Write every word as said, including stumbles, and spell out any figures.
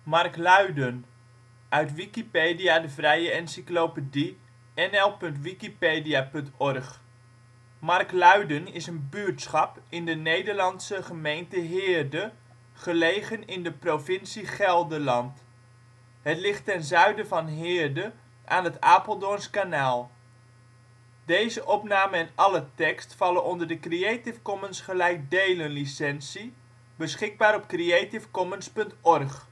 Markluiden, uit Wikipedia, de vrije encyclopedie. N L punt wikipedia punt org. Markluiden is een buurtschap in de Nederlandse gemeente Heerde, gelegen in de provincie Gelderland. Het ligt ten zuiden van Heerde aan het Apeldoorns kanaal. Plaatsen in de gemeente Heerde Hoofdplaats: Heerde Dorpen: Veessen · Vorchten · Wageningen · Hoorn · Hoornerveen · Horsthoek · Markluiden · Wageningen · Hoorn. Buurtschappen: Bakkerom (deels) · Balktil · De Haar · Hamrik · De Jammer · Keuningswijk · De Linde ·' t Malijk Deze opname en alle tekst vallen onder de Creative Commons gelijkdelen licentie, beschikbaar op Creative Commons punt org